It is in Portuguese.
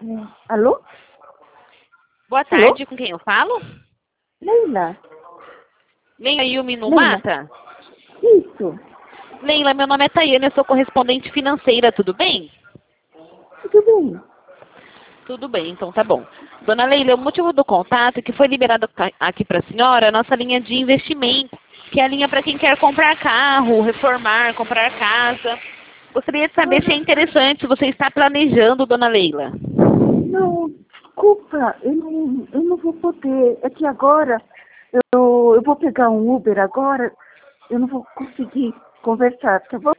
Alô? Boa Alô? tarde, com quem eu falo? Leila? Leila Yumi no Leila? Mata? Isso. Leila, meu nome é Tayane, eu sou correspondente financeira, tudo bem? Tudo bem? Tudo bem, então tá bom. Dona Leila, o motivo do contato é que foi liberado aqui para a senhora a nossa linha de investimento, que é a linha para quem quer comprar carro, reformar, comprar casa. Gostaria de saber se é interessante, se você está planejando, dona Leila. Não, desculpa, eu não vou poder. É que agora eu vou pegar um Uber agora, eu não vou conseguir conversar, tá bom?